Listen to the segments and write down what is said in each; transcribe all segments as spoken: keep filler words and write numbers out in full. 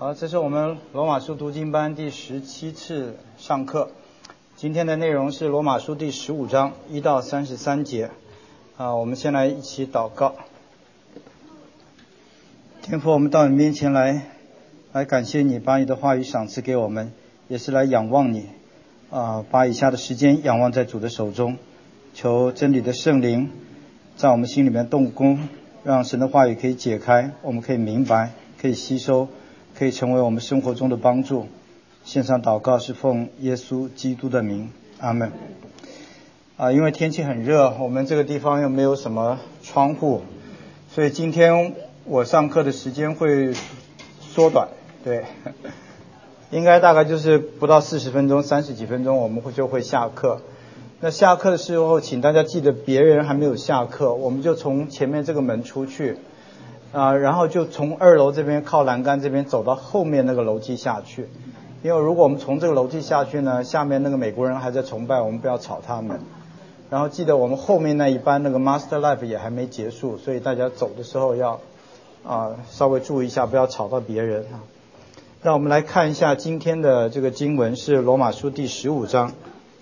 好，这是我们罗马书读经班第十七次上课。今天的内容是罗马书第十五章一到三十三节。啊，我们先来一起祷告。天父，我们到你面前来，来感谢你，把你的话语赏赐给我们，也是来仰望你。啊，把以下的时间仰望在主的手中，求真理的圣灵在我们心里面动工，让神的话语可以解开，我们可以明白，可以吸收，可以成为我们生活中的帮助。线上祷告是奉耶稣基督的名，阿们。啊，因为天气很热，我们这个地方又没有什么窗户，所以今天我上课的时间会缩短，对，应该大概就是不到四十分钟，三十几分钟我们会就会下课。那下课的时候，请大家记得别人还没有下课，我们就从前面这个门出去。啊，然后就从二楼这边靠栏杆这边走到后面那个楼梯下去，因为如果我们从这个楼梯下去呢，下面那个美国人还在崇拜，我们不要吵他们。然后记得我们后面那一班那个 Master Life 也还没结束，所以大家走的时候要啊稍微注意一下，不要吵到别人啊。让我们来看一下今天的这个经文是罗马书第十五章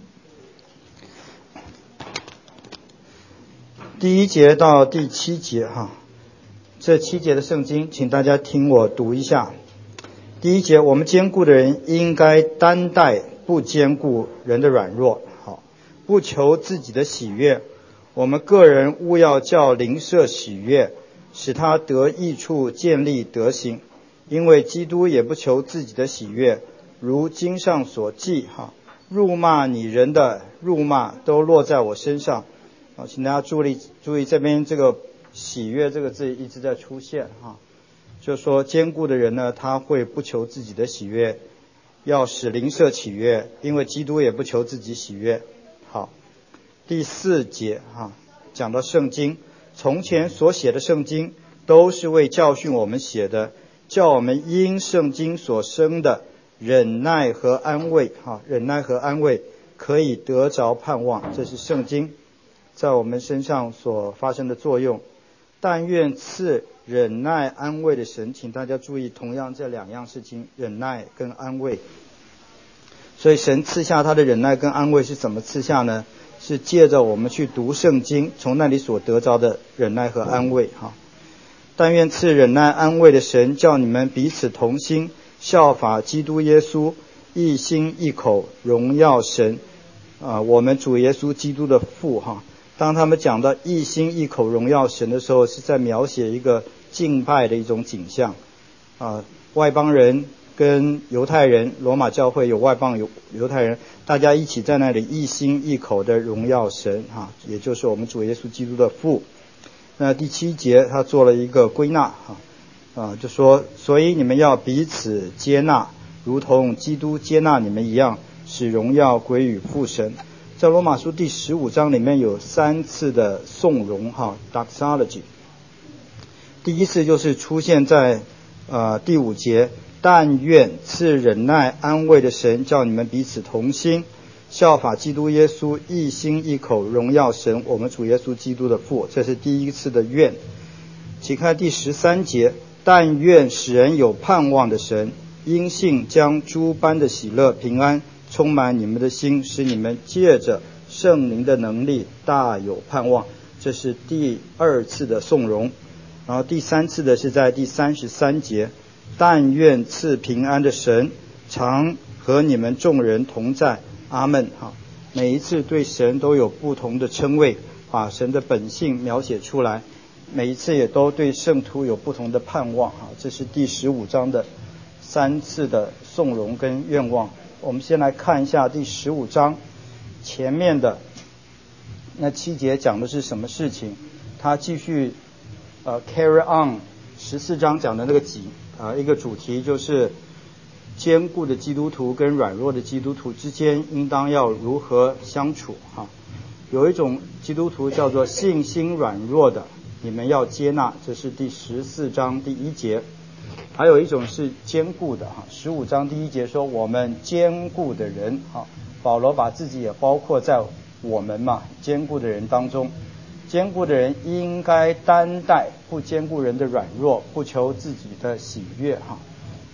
第一节到第七节哈。这七节的圣经，请大家听我读一下。第一节，我们坚固的人应该担待不坚固人的软弱，好，不求自己的喜悦。我们个人务要叫邻舍喜悦，使他得益处，建立德行。因为基督也不求自己的喜悦，如经上所记，哈，辱骂你人的辱骂都落在我身上。好，请大家注意注意这边这个喜悦这个字一直在出现哈，就说坚固的人呢，他会不求自己的喜悦，要使邻舍喜悦，因为基督也不求自己喜悦。好，第四节哈，讲到圣经，从前所写的圣经都是为教训我们写的，叫我们因圣经所生的忍耐和安慰哈，忍耐和安慰可以得着盼望，这是圣经在我们身上所发生的作用。但愿赐忍耐安慰的神，请大家注意，同样这两样事情，忍耐跟安慰。所以神赐下他的忍耐跟安慰是怎么赐下呢？是借着我们去读圣经，从那里所得着的忍耐和安慰哈。但愿赐忍耐安慰的神，叫你们彼此同心，效法基督耶稣，一心一口荣耀神啊，我们主耶稣基督的父哈。当他们讲到一心一口荣耀神的时候，是在描写一个敬拜的一种景象啊。外邦人跟犹太人，罗马教会有外邦有犹太人，大家一起在那里一心一口的荣耀神啊，也就是我们主耶稣基督的父。那第七节他做了一个归纳啊啊，就说所以你们要彼此接纳，如同基督接纳你们一样，使荣耀归于父神。在罗马书第十五章里面有三次的颂荣哈 doxology。 第一次就是出现在呃第五节，但愿赐忍耐安慰的神，叫你们彼此同心，效法基督耶稣，一心一口荣耀神，我们主耶稣基督的父。这是第一次的愿。请看第十三节，但愿使人有盼望的神，因信将诸般的喜乐平安充满你们的心，使你们借着圣灵的能力大有盼望。这是第二次的颂荣。然后第三次的是在第三十三节，但愿赐平安的神常和你们众人同在，阿们。好，每一次对神都有不同的称谓，把神的本性描写出来，每一次也都对圣徒有不同的盼望。好，这是第十五章的三次的颂荣跟愿望。我们先来看一下第十五章前面的那七节讲的是什么事情。他继续呃 carry on 十四章讲的那个几啊、呃、一个主题，就是坚固的基督徒跟软弱的基督徒之间应当要如何相处哈。有一种基督徒叫做信心软弱的，你们要接纳，这是第十四章第一节。还有一种是坚固的哈，十五章第一节说我们坚固的人哈，保罗把自己也包括在我们嘛坚固的人当中。坚固的人应该担待不坚固人的软弱，不求自己的喜悦哈。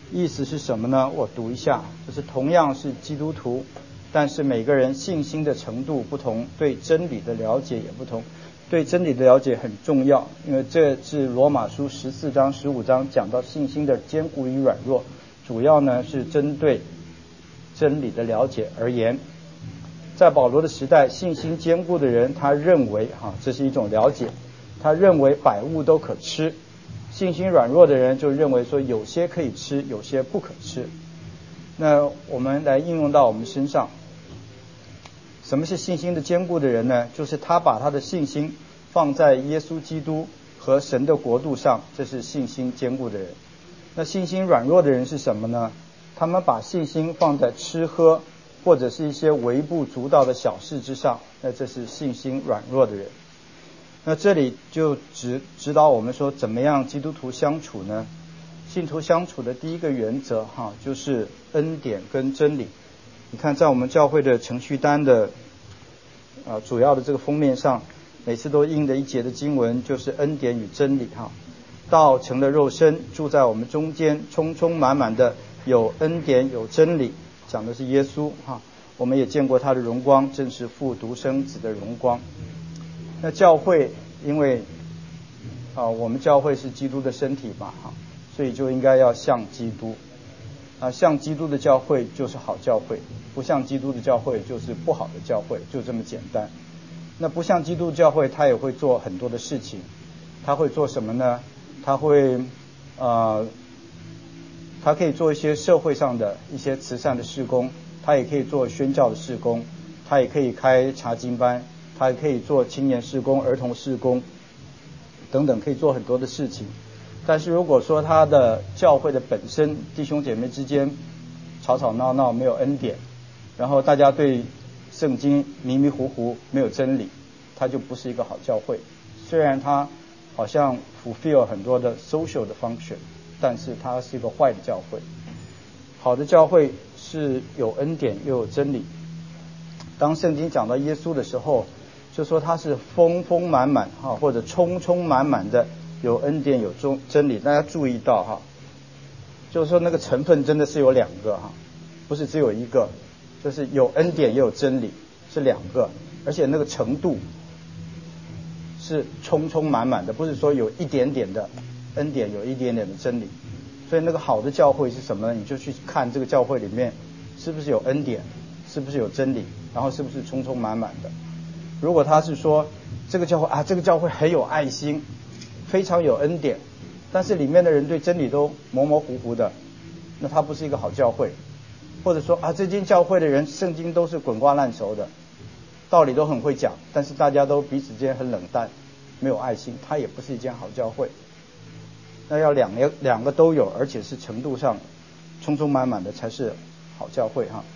意思是什么呢？我读一下，就是同样是基督徒，但是每个人信心的程度不同，对真理的了解也不同。对真理的了解很重要，因为这是罗马书十四章十五章讲到信心的坚固与软弱，主要呢是针对真理的了解而言。在保罗的时代，信心坚固的人他认为哈、啊，这是一种了解，他认为百物都可吃。信心软弱的人就认为说有些可以吃，有些不可吃。那我们来应用到我们身上，什么是信心的坚固的人呢？就是他把他的信心放在耶稣基督和神的国度上，这是信心坚固的人。那信心软弱的人是什么呢？他们把信心放在吃喝或者是一些微不足道的小事之上，那这是信心软弱的人。那这里就指指导我们说怎么样基督徒相处呢？信徒相处的第一个原则哈，就是恩典跟真理。你看在我们教会的程序单的啊主要的这个封面上，每次都印的一节的经文就是恩典与真理哈。道成了肉身，住在我们中间，充充满满的有恩典有真理，讲的是耶稣哈。我们也见过他的荣光，正是父独生子的荣光。那教会因为啊我们教会是基督的身体嘛哈，所以就应该要像基督啊，像基督的教会就是好教会，不像基督的教会就是不好的教会，就这么简单。那不像基督教会，他也会做很多的事情。他会做什么呢？他会呃他可以做一些社会上的一些慈善的事工，他也可以做宣教的事工，他也可以开查经班，他也可以做青年事工、儿童事工等等，可以做很多的事情。但是如果说他的教会的本身弟兄姐妹之间吵吵闹闹，没有恩典，然后大家对圣经迷迷糊糊，没有真理，他就不是一个好教会。虽然他好像 fulfill 很多的 social 的 function， 但是他是一个坏的教会。好的教会是有恩典又有真理。当圣经讲到耶稣的时候，就说他是丰丰满满哈，或者充充满满的有恩典有真理。大家注意到哈，就是说那个成分真的是有两个哈，不是只有一个，就是有恩典也有真理，是两个，而且那个程度是充充满满的，不是说有一点点的恩典，有一点点的真理。所以那个好的教会是什么呢？你就去看这个教会里面是不是有恩典，是不是有真理，然后是不是充充满满的。如果他是说这个教会啊，这个教会很有爱心，非常有恩典，但是里面的人对真理都模模糊糊的，那他不是一个好教会。或者说啊，这间教会的人圣经都是滚瓜烂熟的，道理都很会讲，但是大家都彼此间很冷淡，没有爱心，他也不是一间好教会。那要两个两个都有，而且是程度上充充满满的才是好教会哈。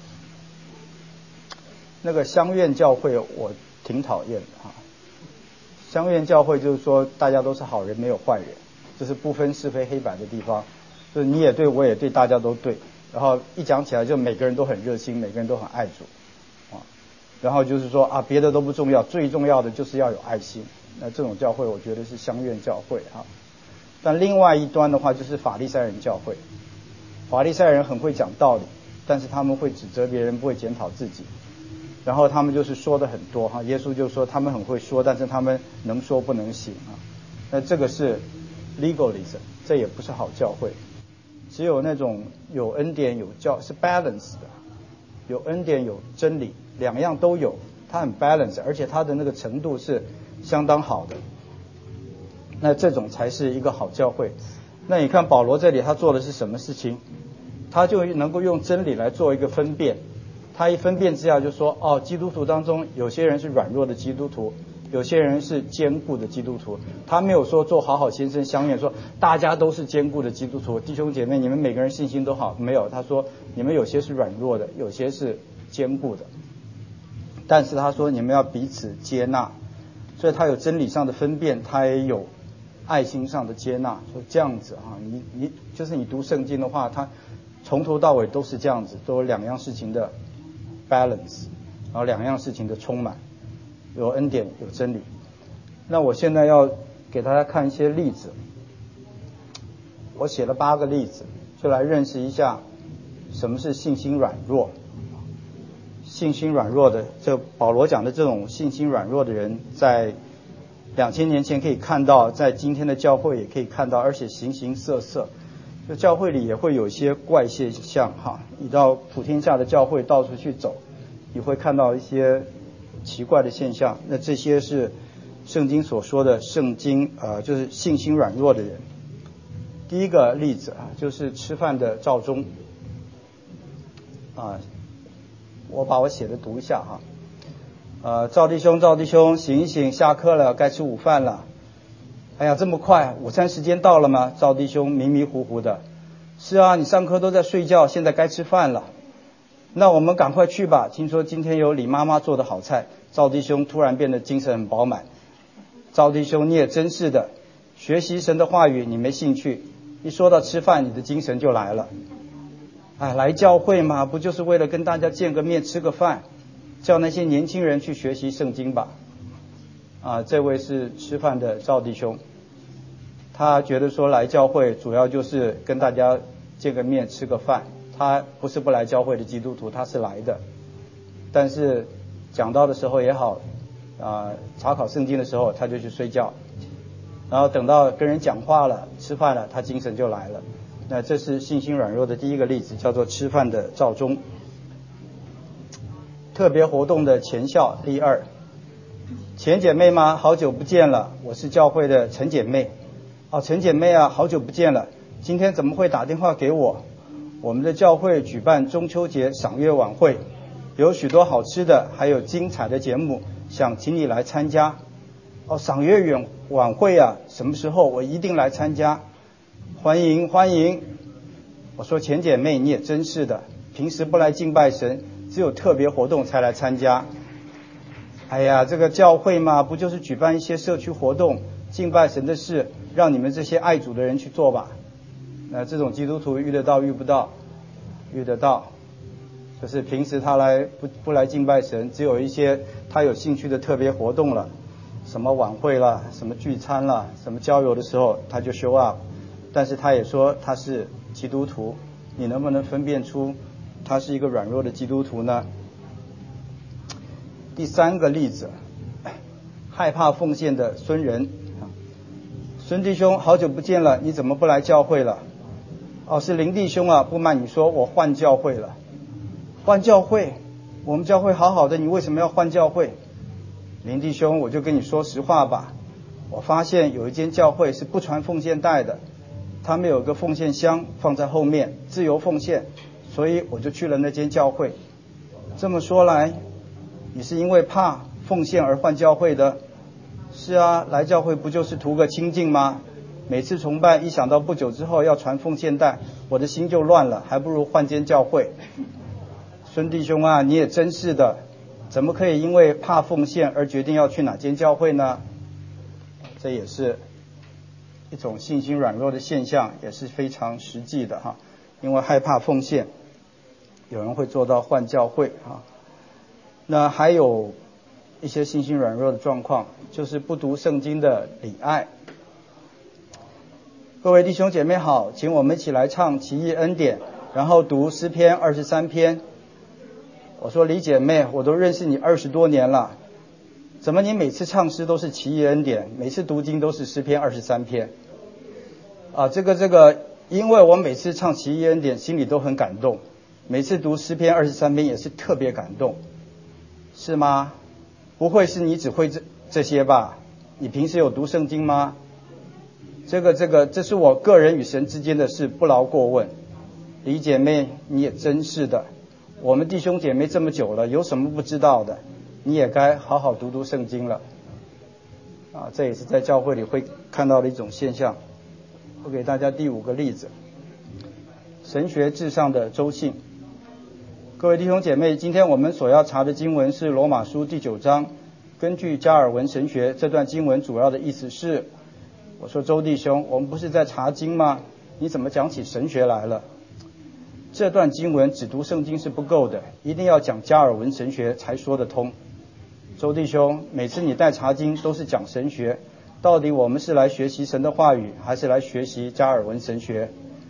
那个乡愿教会我挺讨厌的哈。乡愿教会就是说大家都是好人，没有坏人，这是不分是非黑白的地方，就是你也对我也对，大家都对，然后一讲起来就每个人都很热心，每个人都很爱主啊。然后就是说啊，别的都不重要，最重要的就是要有爱心。那这种教会我觉得是乡愿教会哈。但另外一端的话就是法利赛人教会，法利赛人很会讲道理，但是他们会指责别人，不会检讨自己，然后他们就是说的很多哈。耶稣就说他们很会说，但是他们能说不能行啊。那这个是 legalism， 这也不是好教会。只有那种有恩典有教是 balance 的，有恩典有真理，两样都有，它很 balance， 而且它的那个程度是相当好的。那这种才是一个好教会。那你看保罗这里他做的是什么事情？他就能够用真理来做一个分辨。他一分辨之下就说，哦，基督徒当中有些人是软弱的基督徒，有些人是坚固的基督徒。他没有说做好好先生相愿，说大家都是坚固的基督徒，弟兄姐妹你们每个人信心都好，没有，他说你们有些是软弱的，有些是坚固的。但是他说你们要彼此接纳，所以他有真理上的分辨，他也有爱心上的接纳。说这样子啊，你你就是你读圣经的话，他从头到尾都是这样子，都有两样事情的 balance， 然后两样事情的充满，有恩典有真理。那我现在要给大家看一些例子，我写了八个例子， 就来认识一下什么是信心软弱。信心软弱的，这保罗讲的这种信心软弱的人，在两千年前可以看到，在今天的教会也可以看到，而且形形色色。就教会里也会有一些怪现象哈，你到普天下的教会到处去走，你会看到一些奇怪的现象。那这些是圣经所说的圣经呃，就是信心软弱的人。第一个例子啊，就是吃饭的赵忠啊，我把我写的读一下哈。呃，赵弟兄，赵弟兄，醒一醒，下课了，该吃午饭了。哎呀，这么快，午餐时间到了吗？赵弟兄迷迷糊糊的。是啊，你上课都在睡觉，现在该吃饭了。那我们赶快去吧，听说今天有李妈妈做的好菜。赵弟兄突然变得精神很饱满。赵弟兄，你也真是的，学习神的话语你没兴趣，一说到吃饭，你的精神就来了。哎，来教会嘛，不就是为了跟大家见个面，吃个饭，叫那些年轻人去学习圣经吧。啊，这位是吃饭的赵弟兄，他觉得说来教会主要就是跟大家见个面，吃个饭。他不是不来教会的基督徒，他是来的。但是讲道的时候也好，啊，查考圣经的时候他就去睡觉，然后等到跟人讲话了，吃饭了，他精神就来了。那这是信心软弱的第一个例子，叫做吃饭的赵忠。特别活动的前校例二，前姐妹吗？好久不见了，我是教会的陈姐妹。哦，陈姐妹啊，好久不见了，今天怎么会打电话给我？我们的教会举办中秋节赏月晚会，有许多好吃的，还有精彩的节目，想请你来参加。哦，赏月晚晚会啊，什么时候？我一定来参加。欢迎欢迎。我说钱姐妹，你也真是的，平时不来敬拜神，只有特别活动才来参加。哎呀，这个教会嘛，不就是举办一些社区活动，敬拜神的事，让你们这些爱主的人去做吧。那这种基督徒遇得到遇不到？遇得到。就是平时他来不不来敬拜神，只有一些他有兴趣的特别活动了，什么晚会啦，什么聚餐啦，什么郊游的时候他就 show up。但是他也说他是基督徒，你能不能分辨出他是一个软弱的基督徒呢？第三个例子，害怕奉献的孙仁。孙弟兄，好久不见了，你怎么不来教会了？哦，是林弟兄啊，不瞒你说，我换教会了。换教会？我们教会好好的，你为什么要换教会？林弟兄，我就跟你说实话吧，我发现有一间教会是不传奉献袋的，他们有个奉献箱放在后面，自由奉献，所以我就去了那间教会。这么说来，你是因为怕奉献而换教会的？是啊，来教会不就是图个清净吗？每次崇拜一想到不久之后要传奉献袋，我的心就乱了，还不如换间教会。孙弟兄啊，你也真是的，怎么可以因为怕奉献而决定要去哪间教会呢？这也是一种信心软弱的现象，也是非常实际的哈。因为害怕奉献，有人会做到换教会哈。那还有一些信心软弱的状况，就是不读圣经的礼爱。各位弟兄姐妹好，请我们一起来唱奇异恩典，然后读诗篇二十三篇。我说李姐妹，我都认识你二十多年了，怎么你每次唱诗都是奇异恩典，每次读经都是诗篇二十三篇？啊，这个这个，因为我每次唱奇异恩典心里都很感动，每次读诗篇二十三篇也是特别感动，是吗？不会是你只会这这些吧？你平时有读圣经吗？这个这个，这是我个人与神之间的事，不劳过问。李姐妹，你也真是的，我们弟兄姐妹这么久了，有什么不知道的？你也该好好读读圣经了。啊，这也是在教会里会看到的一种现象。我给大家第五个例子，神学至上的周信。各位弟兄姐妹，今天我们所要查的经文是罗马书第九章。根据加尔文神学，这段经文主要的意思是，我说周弟兄，我们不是在查经吗？你怎么讲起神学来了？这段经文只读圣经是不够的，一定要讲加尔文神学才说得通。周弟兄，每次你带查经都是讲神学，到底我们是来学习神的话语，还是来学习加尔文神学？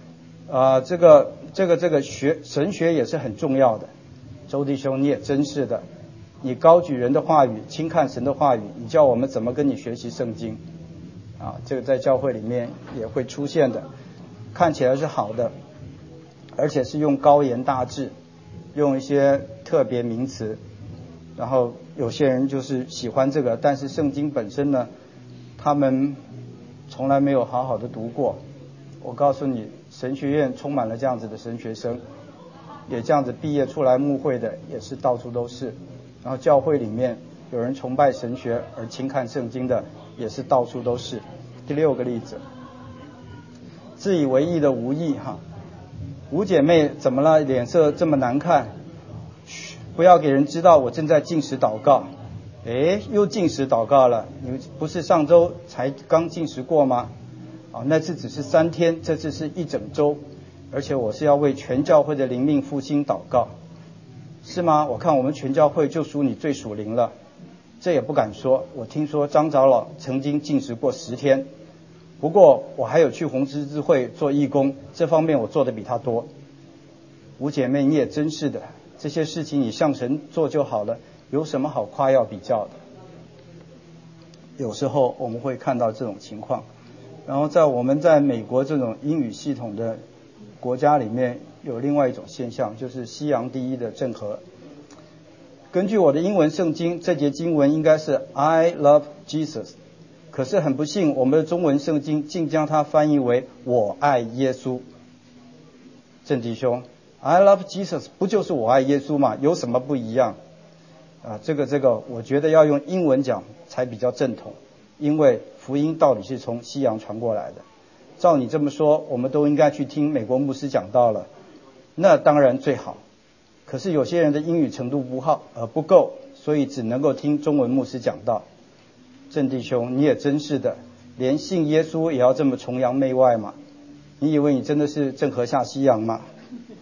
啊、呃，这个这个这个学神学也是很重要的。周弟兄，你也真是的，你高举人的话语，轻看神的话语，你叫我们怎么跟你学习圣经？啊，这个在教会里面也会出现的，看起来是好的，而且是用高言大志，用一些特别名词，然后有些人就是喜欢这个，但是圣经本身呢，他们从来没有好好的读过。我告诉你，神学院充满了这样子的神学生，也这样子毕业出来牧会的也是到处都是，然后教会里面有人崇拜神学而轻看圣经的也是到处都是。第六个例子，自以为意的无意哈，吴姐妹怎么了？脸色这么难看？嘘，不要给人知道我正在禁食祷告。诶，又禁食祷告了？你不是上周才刚禁食过吗？啊，那次只是三天，这次是一整周，而且我是要为全教会的灵命复兴祷告，是吗？我看我们全教会就属你最属灵了，这也不敢说。我听说张长老曾经禁食过十天，不过我还有去红十字会做义工，这方面我做的比他多。吴姐妹，你也真是的，这些事情你向神做就好了，有什么好夸耀比较的？有时候我们会看到这种情况。然后在我们在美国这种英语系统的国家里面，有另外一种现象，就是西洋第一的正合。根据我的英文圣经，这节经文应该是 I love Jesus， 可是很不幸，我们的中文圣经竟将它翻译为我爱耶稣。郑弟兄， I love Jesus 不就是我爱耶稣吗？有什么不一样啊？这个这个我觉得要用英文讲才比较正统，因为福音到底是从西洋传过来的。照你这么说，我们都应该去听美国牧师讲道了，那当然最好。可是有些人的英语程度不好呃不够，所以只能够听中文牧师讲道。郑弟兄，你也真是的，连信耶稣也要这么崇洋媚外吗？你以为你真的是郑和下西洋吗？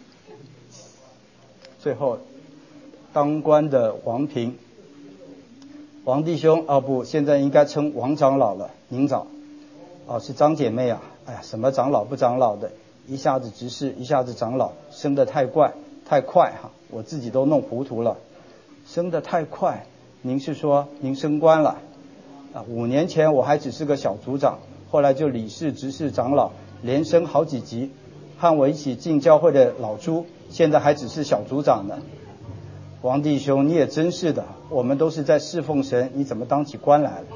最后，当官的王平，王弟兄啊，不，现在应该称王长老了，您早。哦，是张姐妹啊，哎呀，什么长老不长老的，一下子执事，一下子长老，升得太快太快哈，我自己都弄糊涂了。升得太快，您是说您升官了？啊，五年前我还只是个小组长，后来就理事、执事、长老，连升好几级。和我一起进教会的老朱，现在还只是小组长呢。王弟兄，你也真是的，我们都是在侍奉神，你怎么当起官来了？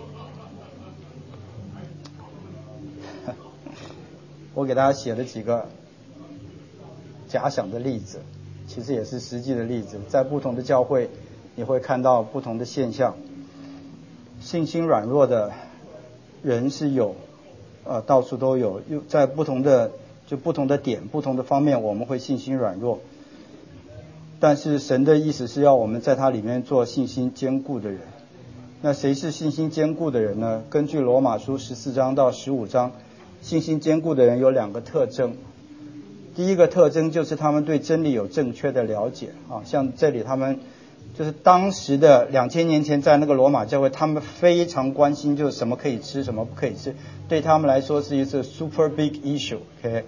我给大家写了几个假想的例子，其实也是实际的例子。在不同的教会，你会看到不同的现象。信心软弱的人是有，呃，到处都有。又在不同的就不同的点、不同的方面，我们会信心软弱。但是神的意思是要我们在他里面做信心坚固的人。那谁是信心坚固的人呢？根据罗马书十四章到十五章。信心坚固的人有两个特征，第一个特征就是他们对真理有正确的了解啊，像这里他们就是当时的两千年前在那个罗马教会，他们非常关心就是什么可以吃，什么不可以吃，对他们来说是一次 super big issue，OK。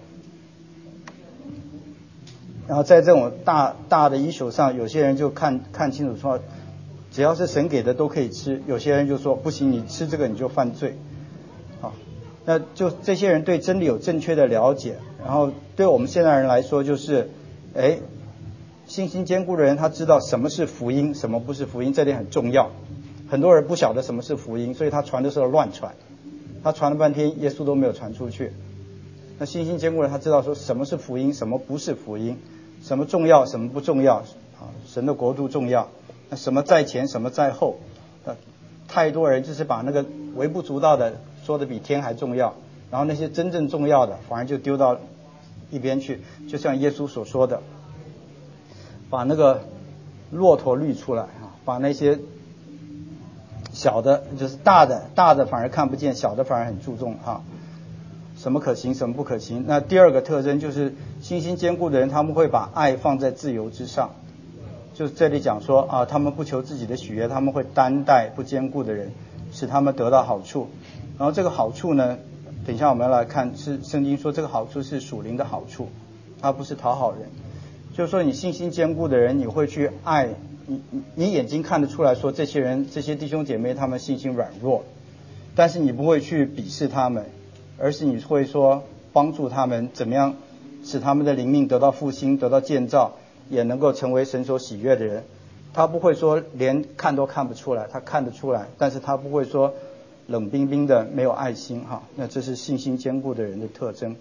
然后在这种大大的 issue 上，有些人就看看清楚说，只要是神给的都可以吃，有些人就说不行，你吃这个你就犯罪。那就这些人对真理有正确的了解，然后对我们现代人来说就是，哎，信心坚固的人他知道什么是福音，什么不是福音，这点很重要。很多人不晓得什么是福音，所以他传的时候乱传，他传了半天耶稣都没有传出去。那信心坚固的人他知道说什么是福音，什么不是福音，什么重要，什么不重要啊？神的国度重要，那什么在前，什么在后？呃，太多人就是把那个微不足道的说的比天还重要，然后那些真正重要的反而就丢到一边去，就像耶稣所说的，把那个骆驼滤出来啊，把那些小的就是大的大的反而看不见，小的反而很注重啊，什么可行什么不可行。那第二个特征就是信心坚固的人，他们会把爱放在自由之上，就是这里讲说啊，他们不求自己的喜悦，他们会担待不坚固的人，使他们得到好处。然后这个好处呢，等一下我们要来看，是圣经说这个好处是属灵的好处他不是讨好人。就是说，你信心坚固的人，你会去爱你，你眼睛看得出来说这些人、这些弟兄姐妹他们信心软弱，但是你不会去鄙视他们，而是你会说帮助他们怎么样使他们的灵命得到复兴、得到建造，也能够成为神所喜悦的人。他不会说连看都看不出来，他看得出来，但是他不会说冷冰冰的没有爱心哈。那这是信心坚固的人的特征。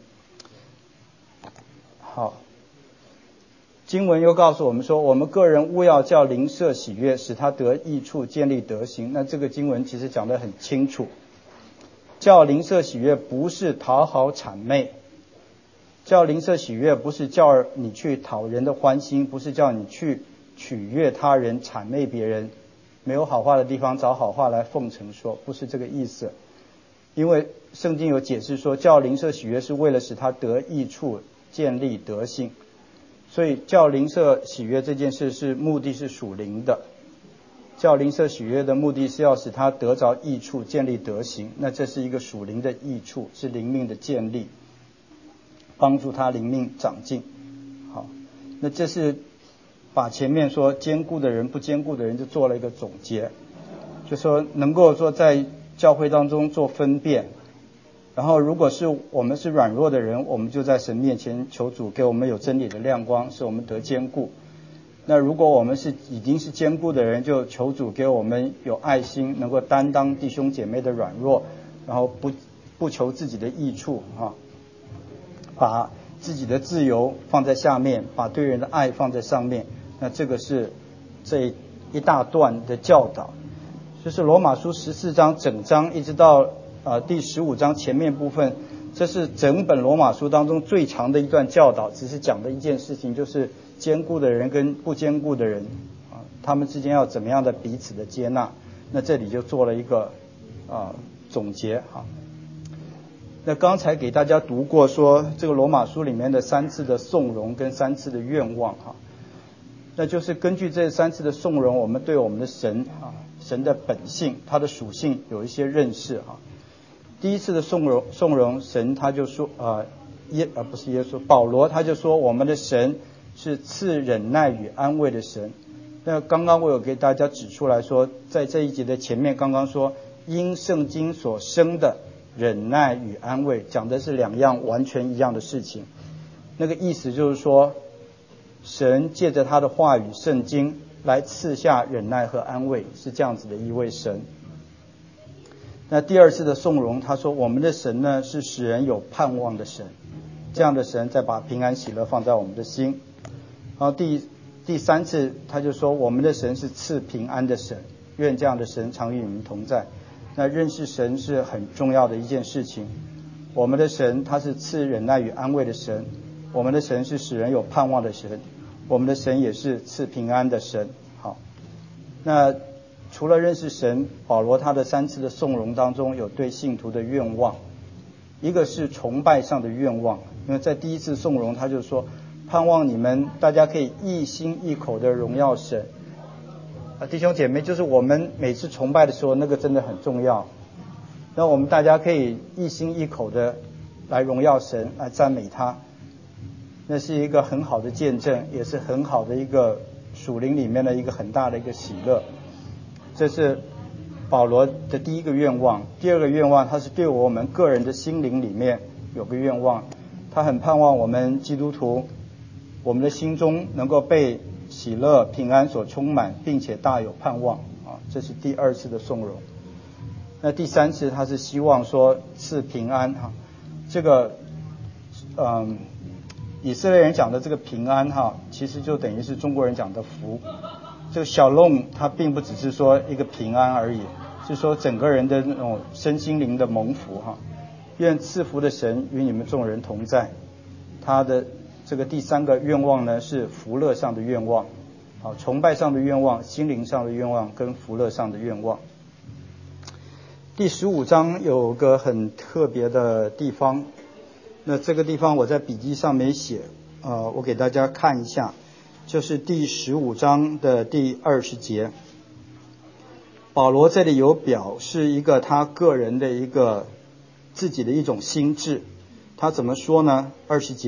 好。经文又告诉我们说，我们个人务要叫邻舍喜悦，使他得益处，建立德行。那这个经文其实讲得很清楚，叫邻舍喜悦不是讨好谄媚，叫邻舍喜悦不是叫你去讨人的欢心，不是叫你去取悦他人、谄媚别人，没有好话的地方找好话来奉承说，不是这个意思。因为圣经有解释说，叫邻舍喜悦是为了使他得益处，建立德行。所以叫邻舍喜悦这件事是目的是属灵的，叫邻舍喜悦的目的是要使他得着益处，建立德行。那这是一个属灵的益处，是灵命的建立，帮助他灵命长进。好，那这是把前面说坚固的人不坚固的人就做了一个总结，就说能够说在教会当中做分辨。然后如果是我们是软弱的人，我们就在神面前求主给我们有真理的亮光，使我们得坚固。那如果我们是已经是坚固的人，就求主给我们有爱心，能够担当弟兄姐妹的软弱，然后不不求自己的益处啊，把自己的自由放在下面，把对人的爱放在上面。那这个是这一大段的教导，就是罗马书十四章整章一直到呃，第十五章前面部分，这是整本罗马书当中最长的一段教导，只是讲的一件事情，就是坚固的人跟不坚固的人啊，他们之间要怎么样的彼此的接纳。那这里就做了一个啊总结哈。那刚才给大家读过说这个罗马书里面的三次的颂荣跟三次的愿望哈，那就是根据这三次的颂荣，我们对我们的神啊，神的本性、他的属性有一些认识哈。第一次的颂荣，颂荣神他就说啊耶啊不是耶稣，保罗他就说我们的神是赐忍耐与安慰的神。那刚刚我有给大家指出来说，在这一节的前面刚刚说因圣经所生的忍耐与安慰，讲的是两样完全一样的事情。那个意思就是说，神借着他的话语圣经来赐下忍耐和安慰，是这样子的一位神。那第二次的颂荣，他说我们的神呢是使人有盼望的神，这样的神再把平安喜乐放在我们的心。然后第第三次他就说我们的神是赐平安的神，愿这样的神常与你们同在。那认识神是很重要的一件事情。我们的神他是赐忍耐与安慰的神，我们的神是使人有盼望的神，我们的神也是赐平安的神。好，那除了认识神，保罗他的三次的颂荣当中有对信徒的愿望，一个是崇拜上的愿望，因为在第一次颂荣他就说盼望你们大家可以一心一口的荣耀神啊，弟兄姐妹，就是我们每次崇拜的时候，那个真的很重要。那我们大家可以一心一口的来荣耀神，来赞美他，那是一个很好的见证，也是很好的一个属灵里面的一个很大的一个喜乐。这是保罗的第一个愿望。第二个愿望，他是对我们个人的心灵里面有个愿望，他很盼望我们基督徒，我们的心中能够被喜乐平安所充满，并且大有盼望啊，这是第二次的颂荣。那第三次他是希望说赐平安哈，这个嗯以色列人讲的这个平安哈，其实就等于是中国人讲的福。这个小龙它并不只是说一个平安而已，是说整个人的那种身心灵的蒙福哈。愿赐福的神与你们众人同在。他的这个第三个愿望呢是福乐上的愿望，好，崇拜上的愿望、心灵上的愿望跟福乐上的愿望。第十五章有个很特别的地方，那这个地方我在笔记上没写，呃，我给大家看一下。就是第十五章的第二十节，保罗这里有表示一个他个人的一个自己的一种心志。他怎么说呢？二十节，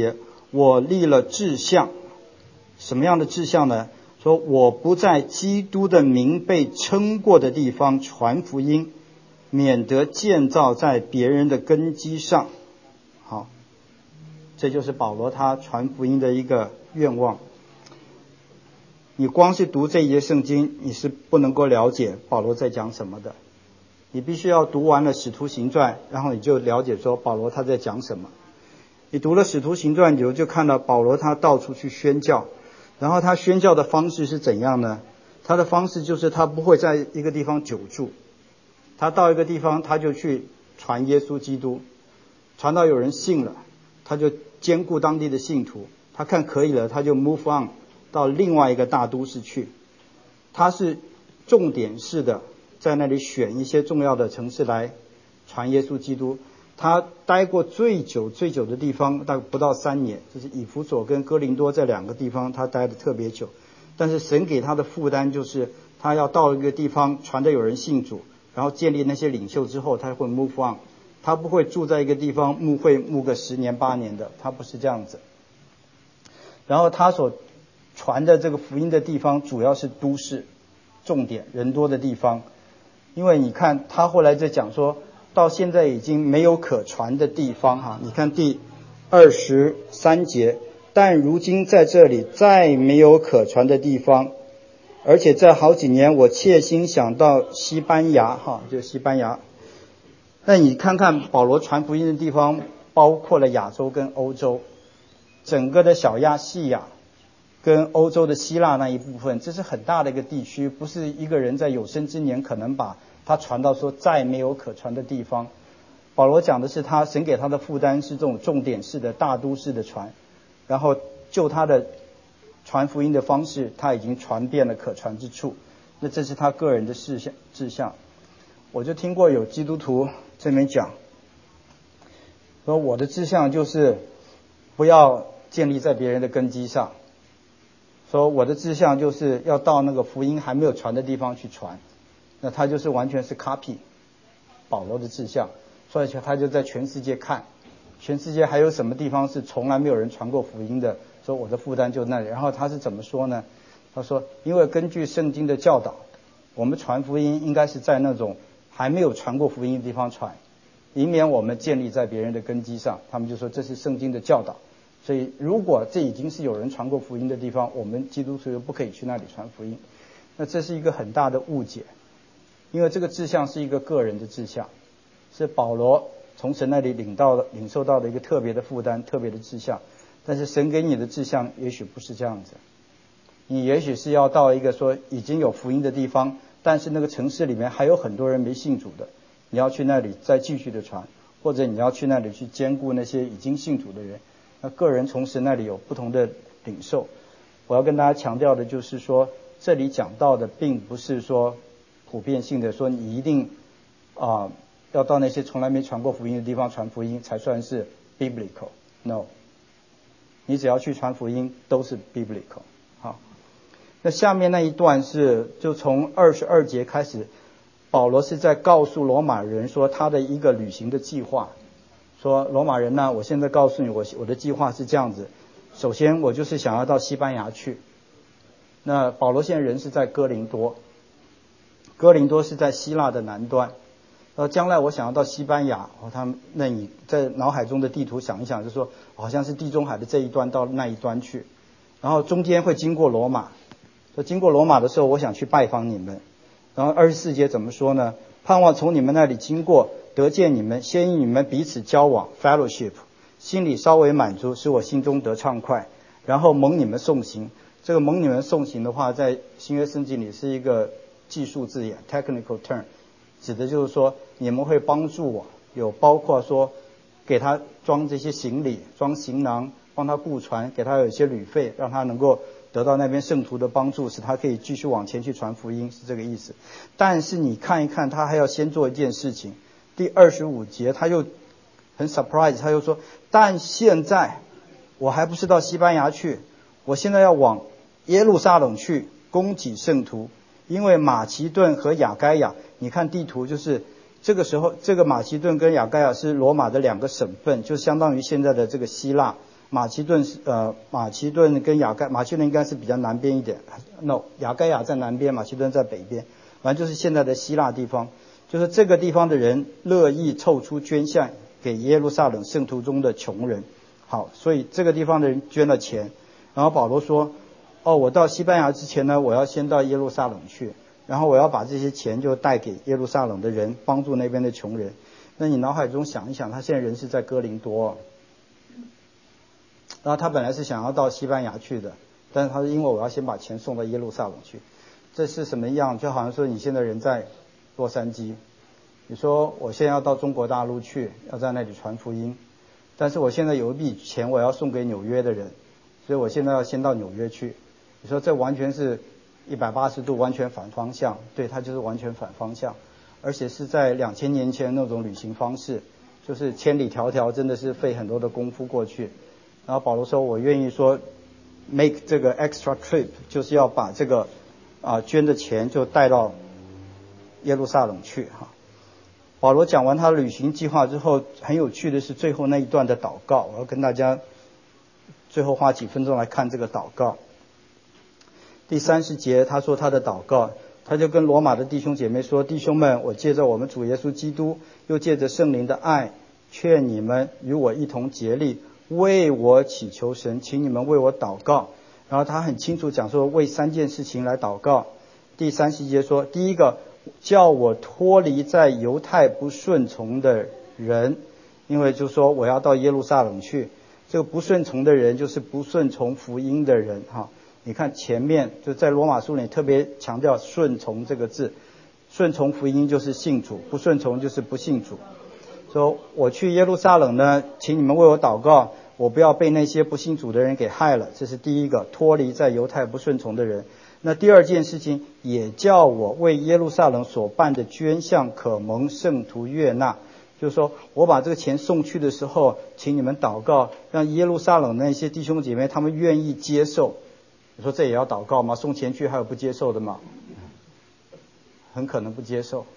我立了志向。什么样的志向呢？说我不在基督的名被称过的地方传福音，免得建造在别人的根基上。好，这就是保罗他传福音的一个愿望。你光是读这一节圣经，你是不能够了解保罗在讲什么的。你必须要读完了使徒行传，然后你就了解说保罗他在讲什么。你读了使徒行传，你就看到保罗他到处去宣教，然后他宣教的方式是怎样呢？他的方式就是他不会在一个地方久住，他到一个地方他就去传耶稣基督，传到有人信了，他就兼顾当地的信徒，他看可以了，他就 move on 到另外一个大都市去。他是重点式的在那里选一些重要的城市来传耶稣基督。他待过最久最久的地方大概不到三年，就是以弗所跟哥林多这两个地方他待得特别久。但是神给他的负担就是他要到一个地方传的有人信主，然后建立那些领袖之后他会 move on， 他不会住在一个地方牧会牧个十年八年的，他不是这样子。然后他所传的这个福音的地方主要是都市，重点人多的地方。因为你看他后来在讲说到现在已经没有可传的地方哈，你看第二十三节，但如今在这里再没有可传的地方，而且在好几年我切心想到西班牙哈，就西班牙。那你看看保罗传福音的地方包括了亚洲跟欧洲，整个的小亚细亚跟欧洲的希腊那一部分，这是很大的一个地区，不是一个人在有生之年可能把他传到说再没有可传的地方。保罗讲的是他神给他的负担是这种重点式的大都市的传，然后就他的传福音的方式，他已经传遍了可传之处。那这是他个人的志向志向。我就听过有基督徒这边讲说，我的志向就是不要建立在别人的根基上，说我的志向就是要到那个福音还没有传的地方去传。那他就是完全是 copy 保罗的志向，所以他就在全世界看全世界还有什么地方是从来没有人传过福音的，说我的负担就那里。然后他是怎么说呢？他说因为根据圣经的教导，我们传福音应该是在那种还没有传过福音的地方传，以免我们建立在别人的根基上。他们就说这是圣经的教导，所以如果这已经是有人传过福音的地方，我们基督徒又不可以去那里传福音。那这是一个很大的误解，因为这个志向是一个个人的志向，是保罗从神那里领到的领受到的一个特别的负担，特别的志向。但是神给你的志向也许不是这样子，你也许是要到一个说已经有福音的地方，但是那个城市里面还有很多人没信主的，你要去那里再继续的传，或者你要去那里去兼顾那些已经信主的人。那个人从神那里有不同的领受。我要跟大家强调的就是说，这里讲到的并不是说普遍性的说你一定啊、呃、要到那些从来没传过福音的地方传福音才算是 biblical。 No， 你只要去传福音都是 biblical。 好，那下面那一段是就从二十二节开始，保罗是在告诉罗马人说他的一个旅行的计划，说罗马人呢，我现在告诉你，我我的计划是这样子。首先我就是想要到西班牙去，那保罗现在人是在哥林多，哥林多是在希腊的南端，呃，将来我想要到西班牙，哦，他们那你在脑海中的地图想一想，就说好像是地中海的这一端到那一端去，然后中间会经过罗马，说经过罗马的时候，我想去拜访你们。然后二十四节怎么说呢？盼望从你们那里经过，得见你们，先与你们彼此交往 fellowship， 心里稍微满足，使我心中得畅快，然后蒙你们送行。这个蒙你们送行的话，在新约圣经里是一个技术字眼 technical term， 指的就是说你们会帮助我，有包括说给他装这些行李，装行囊，帮他雇船，给他有一些旅费，让他能够得到那边圣徒的帮助，使他可以继续往前去传福音，是这个意思。但是你看一看，他还要先做一件事情。第二十五节他又很 surprise， 他又说，但现在我还不是到西班牙去，我现在要往耶路撒冷去供给圣徒，因为马其顿和亚该亚，你看地图就是这个时候，这个马其顿跟亚该亚是罗马的两个省份，就相当于现在的这个希腊马其顿是呃马其顿跟亚该，马其顿应该是比较南边一点 ，no 亚该亚在南边，马其顿在北边，反正就是现在的希腊地方。就是这个地方的人乐意凑出捐项给耶路撒冷圣徒中的穷人。好，所以这个地方的人捐了钱，然后保罗说，哦，我到西班牙之前呢，我要先到耶路撒冷去，然后我要把这些钱就带给耶路撒冷的人，帮助那边的穷人。那你脑海中想一想，他现在人是在哥林多，然后他本来是想要到西班牙去的，但是他说因为我要先把钱送到耶路撒冷去。这是什么样？就好像说你现在人在洛杉矶，你说我现在要到中国大陆去，要在那里传福音，但是我现在有一笔钱我要送给纽约的人，所以我现在要先到纽约去。你说这完全是一百八十度完全反方向，对，它就是完全反方向，而且是在两千年前那种旅行方式，就是千里迢迢，真的是费很多的功夫过去。然后保罗说我愿意说 make 这个 extra trip， 就是要把这个啊捐的钱就带到耶路撒冷去哈。保罗讲完他的旅行计划之后，很有趣的是最后那一段的祷告，我要跟大家最后花几分钟来看这个祷告。第三十节他说他的祷告，他就跟罗马的弟兄姐妹说，弟兄们，我借着我们主耶稣基督，又借着圣灵的爱，劝你们与我一同竭力，为我祈求神，请你们为我祷告。然后他很清楚讲说为三件事情来祷告。第三十节说，第一个，叫我脱离在犹太不顺从的人，因为就说我要到耶路撒冷去，这个不顺从的人就是不顺从福音的人哈。你看前面就在罗马书里特别强调顺从这个字，顺从福音就是信主，不顺从就是不信主。说我去耶路撒冷呢，请你们为我祷告，我不要被那些不信主的人给害了，这是第一个，脱离在犹太不顺从的人。那第二件事情，也叫我为耶路撒冷所办的捐项可蒙圣徒悦纳，就是说我把这个钱送去的时候，请你们祷告，让耶路撒冷那些弟兄姐妹他们愿意接受。你说这也要祷告吗？送钱去还有不接受的吗？很可能不接受。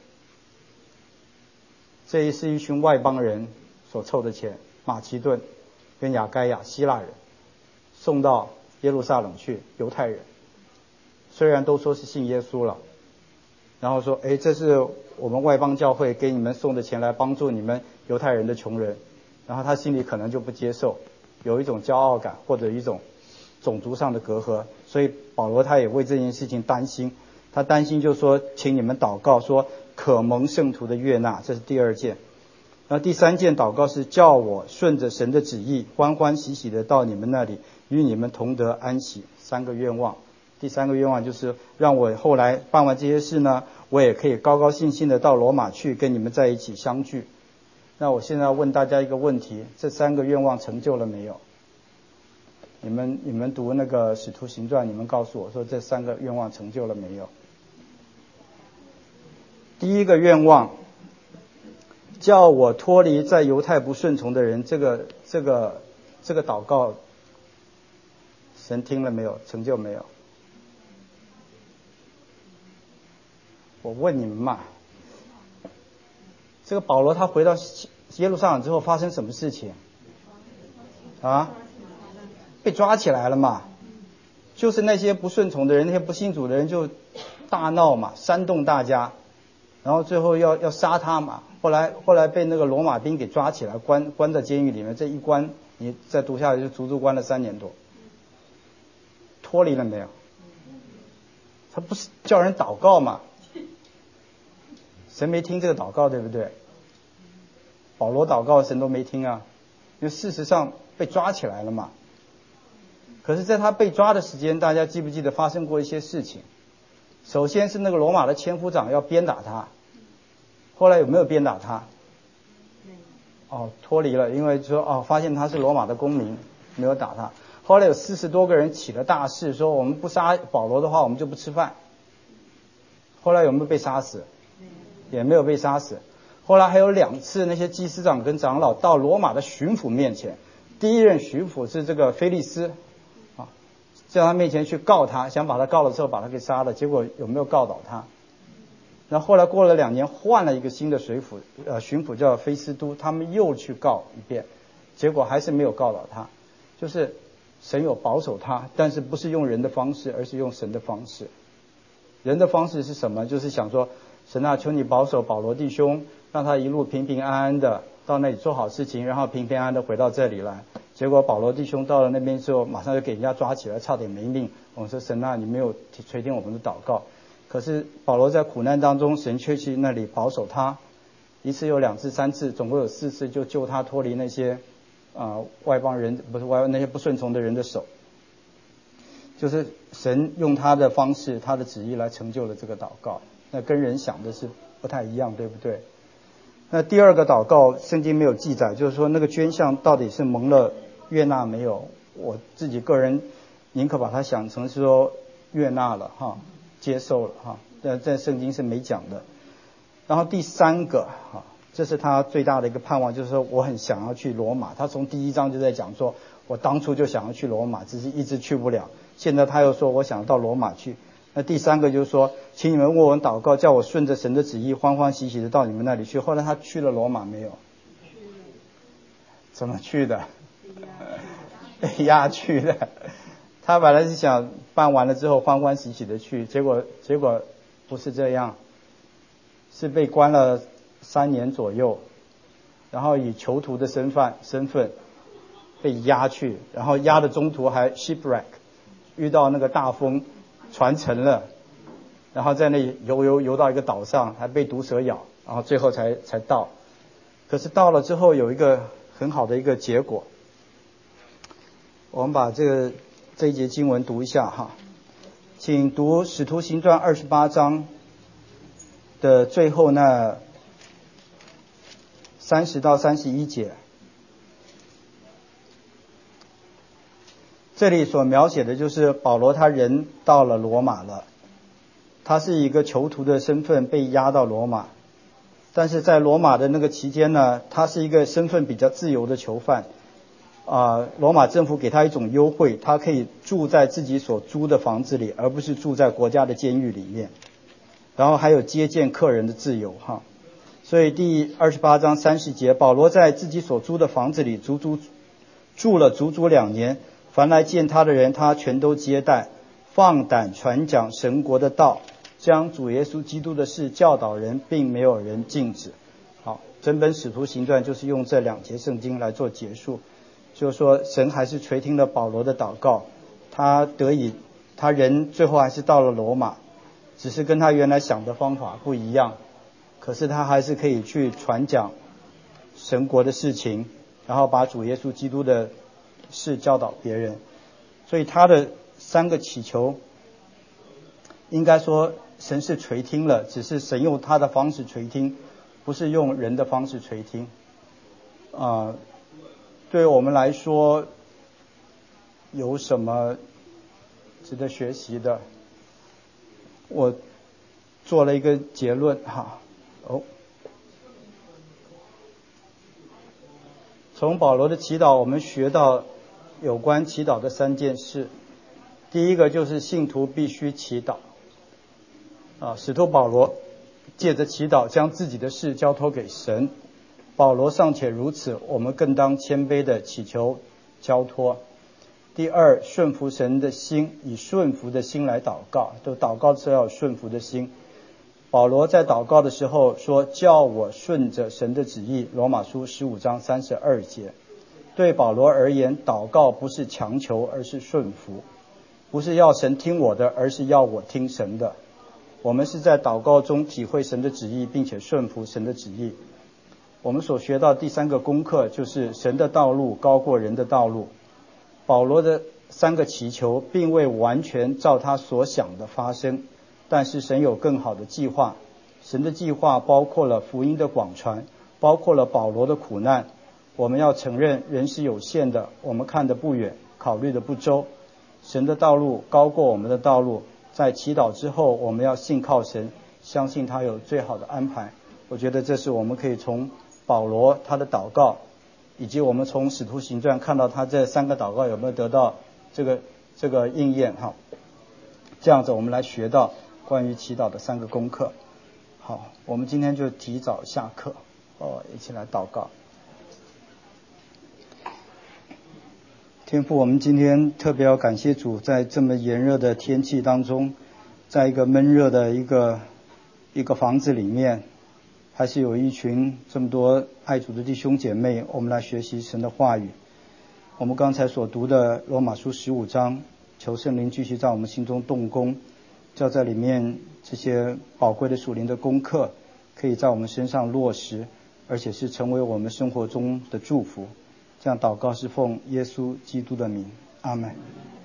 这也是一群外邦人所凑的钱，马其顿跟亚该亚希腊人送到耶路撒冷去，犹太人虽然都说是信耶稣了，然后说，哎，这是我们外邦教会给你们送的钱来帮助你们犹太人的穷人，然后他心里可能就不接受，有一种骄傲感或者一种种族上的隔阂，所以保罗他也为这件事情担心，他担心就说，请你们祷告说可蒙圣徒的悦纳，这是第二件。那第三件祷告是叫我顺着神的旨意，欢欢喜喜的到你们那里，与你们同得安息。三个愿望。第三个愿望就是让我后来办完这些事呢，我也可以高高兴兴的到罗马去跟你们在一起相聚。那我现在要问大家一个问题，这三个愿望成就了没有？你们你们读那个使徒行传，你们告诉我说这三个愿望成就了没有？第一个愿望，叫我脱离在犹太不顺从的人，这个这个这个祷告，神听了没有？成就没有？我问你们嘛，这个保罗他回到耶路撒冷之后发生什么事情啊？被抓起来了嘛，就是那些不顺从的人，那些不信主的人就大闹嘛，煽动大家，然后最后要要杀他嘛。后来后来被那个罗马兵给抓起来，关关在监狱里面，这一关你再读下来就足足关了三年多。脱离了没有？他不是叫人祷告嘛？神没听这个祷告，对不对？保罗祷告神都没听啊，因为事实上被抓起来了嘛。可是在他被抓的时间，大家记不记得发生过一些事情？首先是那个罗马的千夫长要鞭打他，后来有没有鞭打他？哦，脱离了，因为说哦发现他是罗马的公民，没有打他。后来有四十多个人起了大事，说我们不杀保罗的话，我们就不吃饭。后来有没有被杀死？也没有被杀死。后来还有两次，那些祭司长跟长老到罗马的巡抚面前，第一任巡抚是这个菲利斯啊，在他面前去告他，想把他告了之后把他给杀了，结果有没有告倒他？那后来过了两年，换了一个新的水府呃巡抚叫菲斯都，他们又去告一遍，结果还是没有告倒他。 就是神有保守他，但是不是用人的方式，而是用神的方式。人的方式是什么？就是想说，神啊，求你保守保罗弟兄，让他一路平平安安的到那里做好事情，然后平平安安的回到这里来。结果保罗弟兄到了那边之后，马上就给人家抓起来，差点没命。我们说神啊，你没有垂听我们的祷告。可是保罗在苦难当中，神却去那里保守他，一次有两次三次，总共有四次，就救他脱离那些啊、呃、外邦人，不是外那些不顺从的人的手。就是神用他的方式，他的旨意来成就了这个祷告，那跟人想的是不太一样，对不对？那第二个祷告圣经没有记载，就是说那个捐项到底是蒙了悦纳没有？我自己个人宁可把它想成是说悦纳了哈，接受了哈，但在圣经是没讲的。然后第三个哈，这是他最大的一个盼望，就是说我很想要去罗马。他从第一章就在讲说，我当初就想要去罗马，只是一直去不了。现在他又说我想到罗马去。那第三个就是说，请你们为我祷告，叫我顺着神的旨意欢欢喜喜的到你们那里去。后来他去了罗马没有？怎么去的？被押去的。他本来是想办完了之后欢欢喜喜的去，结果结果不是这样，是被关了三年左右，然后以囚徒的身份身份被押去，然后押的中途还 shipwreck， 遇到那个大风，船沉了，然后在那里游游游到一个岛上，还被毒蛇咬，然后最后才才到。可是到了之后有一个很好的一个结果。我们把这个这一节经文读一下哈，请读《使徒行传》二十八章的最后那三十到三十一节。这里所描写的就是保罗他人到了罗马了，他是一个囚徒的身份被押到罗马，但是在罗马的那个期间呢，他是一个身份比较自由的囚犯。啊、呃，罗马政府给他一种优惠，他可以住在自己所租的房子里，而不是住在国家的监狱里面。然后还有接见客人的自由哈。所以第二十八章三十节，保罗在自己所租的房子里足足住了足足两年，凡来见他的人，他全都接待，放胆传讲神国的道，将主耶稣基督的事教导人，并没有人禁止。好，整本使徒行传就是用这两节圣经来做结束。就是说神还是垂听了保罗的祷告，他得以他人最后还是到了罗马，只是跟他原来想的方法不一样，可是他还是可以去传讲神国的事情，然后把主耶稣基督的事教导别人。所以他的三个祈求应该说神是垂听了，只是神用他的方式垂听，不是用人的方式垂听啊、呃对我们来说有什么值得学习的？我做了一个结论哈。哦，从保罗的祈祷我们学到有关祈祷的三件事。第一个就是信徒必须祈祷啊，使徒保罗借着祈祷将自己的事交托给神。保罗尚且如此，我们更当谦卑的祈求交托。第二，顺服神的心，以顺服的心来祷告，就祷告的时候要有顺服的心。保罗在祷告的时候说，叫我顺着神的旨意，罗马书十五章三十二节。对保罗而言，祷告不是强求，而是顺服，不是要神听我的，而是要我听神的。我们是在祷告中体会神的旨意，并且顺服神的旨意。我们所学到第三个功课就是神的道路高过人的道路。保罗的三个祈求并未完全照他所想的发生，但是神有更好的计划。神的计划包括了福音的广传，包括了保罗的苦难。我们要承认人是有限的，我们看得不远，考虑得不周。神的道路高过我们的道路，在祈祷之后我们要信靠神，相信他有最好的安排。我觉得这是我们可以从保罗他的祷告，以及我们从使徒行传看到他这三个祷告有没有得到这个这个应验哈。这样子我们来学到关于祈祷的三个功课。好，我们今天就提早下课哦，一起来祷告。 天父，我们今天特别要感谢主，在这么炎热的天气当中，在一个闷热的一个一个房子里面，还是有一群这么多爱主的弟兄姐妹，我们来学习神的话语。我们刚才所读的罗马书十五章，求圣灵继续在我们心中动工，叫在里面这些宝贵的属灵的功课可以在我们身上落实，而且是成为我们生活中的祝福。这样祷告是奉耶稣基督的名，阿们。